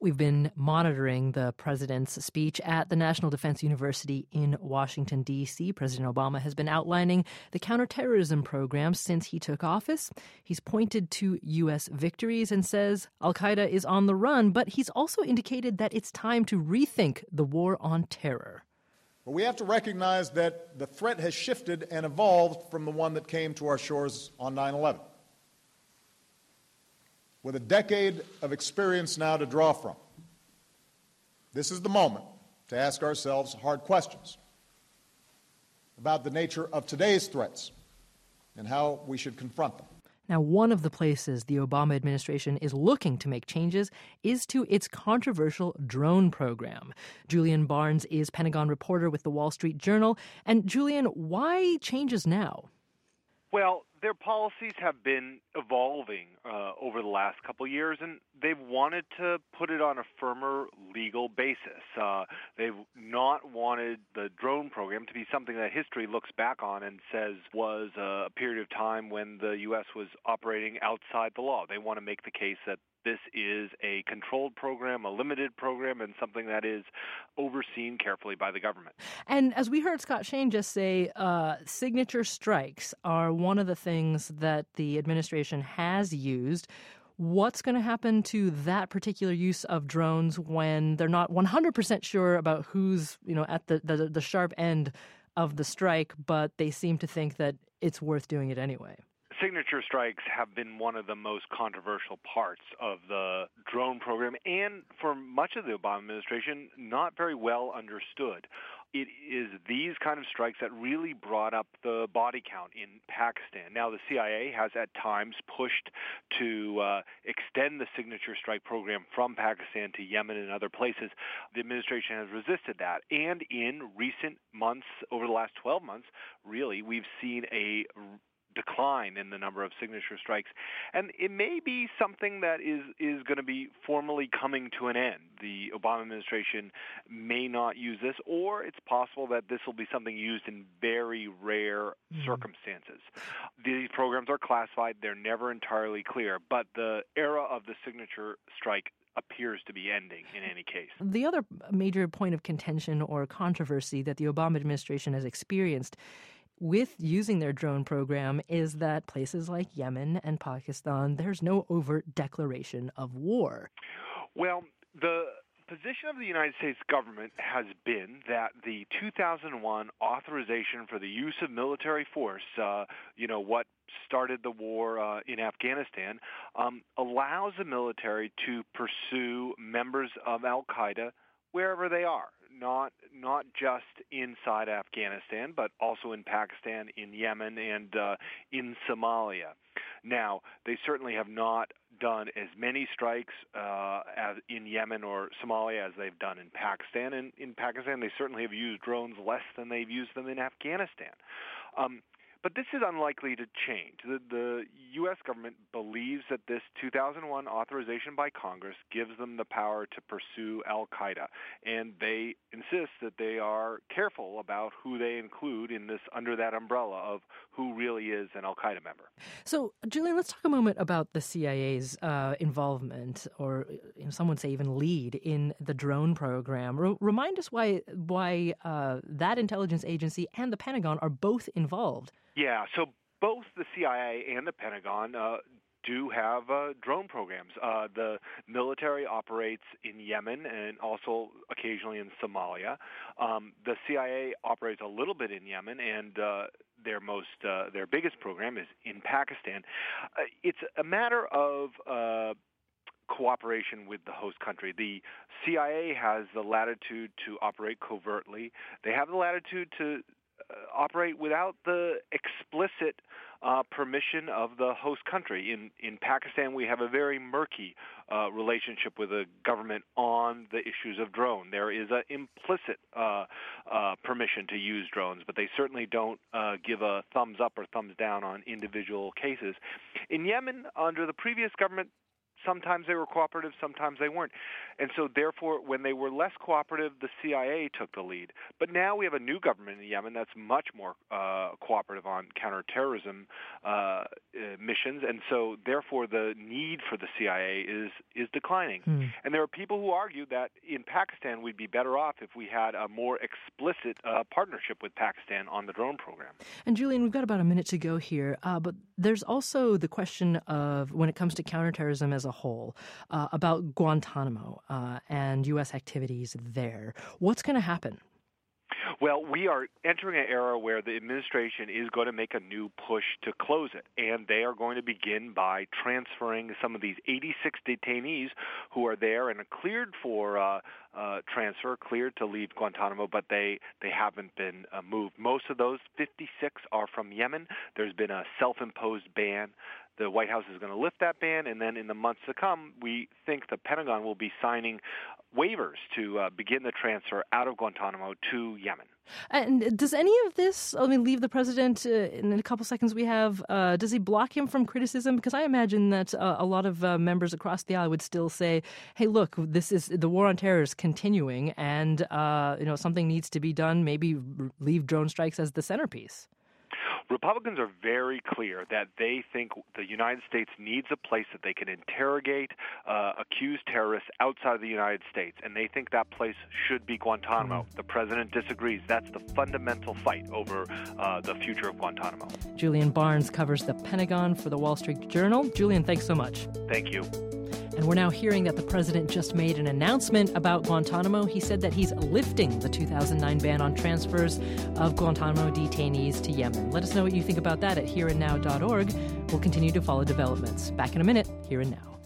We've been monitoring the president's speech at the National Defense University in Washington, D.C. President Obama has been outlining the counterterrorism program since he took office. He's pointed to U.S. victories and says al-Qaeda is on the run, but he's also indicated that it's time to rethink the war on terror. But we have to recognize that the threat has shifted and evolved from the one that came to our shores on 9/11. With a decade of experience now to draw from, this is the moment to ask ourselves hard questions about the nature of today's threats and how we should confront them. Now, one of the places the Obama administration is looking to make changes is to its controversial drone program. Julian Barnes is Pentagon reporter with the Wall Street Journal. And Julian, why changes now? Well, their policies have been evolving over the last couple of years, and they've wanted to put it on a firmer legal basis. They've not wanted the drone program to be something that history looks back on and says was a period of time when the U.S. was operating outside the law. They want to make the case that this is a controlled program, a limited program, and something that is overseen carefully by the government. And as we heard Scott Shane just say, signature strikes are one of the things that the administration has used. What's going to happen to that particular use of drones when they're not 100% sure about who's, at the sharp end of the strike, but they seem to think that it's worth doing it anyway? Signature strikes have been one of the most controversial parts of the drone program, and for much of the Obama administration, not very well understood. It is these kind of strikes that really brought up the body count in Pakistan. Now, the CIA has at times pushed to extend the signature strike program from Pakistan to Yemen and other places. The administration has resisted that. And in recent months, over the last 12 months, really, we've seen a decline in the number of signature strikes. And it may be something that is going to be formally coming to an end. The Obama administration may not use this, or it's possible that this will be something used in very rare circumstances. These programs are classified. They're never entirely clear. But the era of the signature strike appears to be ending in any case. The other major point of contention or controversy that the Obama administration has experienced with using their drone program is that places like Yemen and Pakistan, there's no overt declaration of war. Well, the position of the United States government has been that the 2001 authorization for the use of military force, what started the war in Afghanistan, allows the military to pursue members of al-Qaeda wherever they are, not just inside Afghanistan, but also in Pakistan, in Yemen, and in Somalia. Now, they certainly have not done as many strikes as in Yemen or Somalia as they've done in Pakistan. And in Pakistan, they certainly have used drones less than they've used them in Afghanistan. But this is unlikely to change. The U.S. government believes that this 2001 authorization by Congress gives them the power to pursue al-Qaeda, and they insist that they are careful about who they include in this under that umbrella of who really is an al-Qaeda member. So, Julian, let's talk a moment about the CIA's involvement, or some would say even lead, in the drone program. Remind us why that intelligence agency and the Pentagon are both involved. Yeah, so both the CIA and the Pentagon do have drone programs. The military operates in Yemen and also occasionally in Somalia. The CIA operates a little bit in Yemen, and their biggest program is in Pakistan. It's a matter of cooperation with the host country. The CIA has the latitude to operate covertly. They have the latitude to operate without the explicit permission of the host country. In Pakistan, we have a very murky relationship with the government on the issues of drone. There is an implicit permission to use drones, but they certainly don't give a thumbs up or thumbs down on individual cases. In Yemen, under the previous government, sometimes they were cooperative, sometimes they weren't. And so therefore, when they were less cooperative, the CIA took the lead. But now we have a new government in Yemen that's much more cooperative on counterterrorism missions, and so therefore the need for the CIA is declining. And there are people who argue that in Pakistan we'd be better off if we had a more explicit partnership with Pakistan on the drone program. And Julian, we've got about a minute to go here, but there's also the question of, when it comes to counterterrorism as a whole, about Guantanamo and U.S. activities there. What's going to happen? Well, we are entering an era where the administration is going to make a new push to close it, and they are going to begin by transferring some of these 86 detainees who are there and are cleared for transfer, cleared to leave Guantanamo, but they haven't been moved. Most of those 56 are from Yemen. There's been a self-imposed ban. The White House is going to lift that ban, and then in the months to come, we think the Pentagon will be signing waivers to begin the transfer out of Guantanamo to Yemen. And does any of this, leave the president in a couple seconds we have, does he block him from criticism? Because I imagine that a lot of members across the aisle would still say, hey, look, this is the war on terror is continuing, and something needs to be done, maybe leave drone strikes as the centerpiece. Republicans are very clear that they think the United States needs a place that they can interrogate accused terrorists outside of the United States, and they think that place should be Guantanamo. The president disagrees. That's the fundamental fight over the future of Guantanamo. Julian Barnes covers the Pentagon for the Wall Street Journal. Julian, thanks so much. Thank you. And we're now hearing that the president just made an announcement about Guantanamo. He said that he's lifting the 2009 ban on transfers of Guantanamo detainees to Yemen. Let us know what you think about that at hereandnow.org. We'll continue to follow developments. Back in a minute, Here and Now.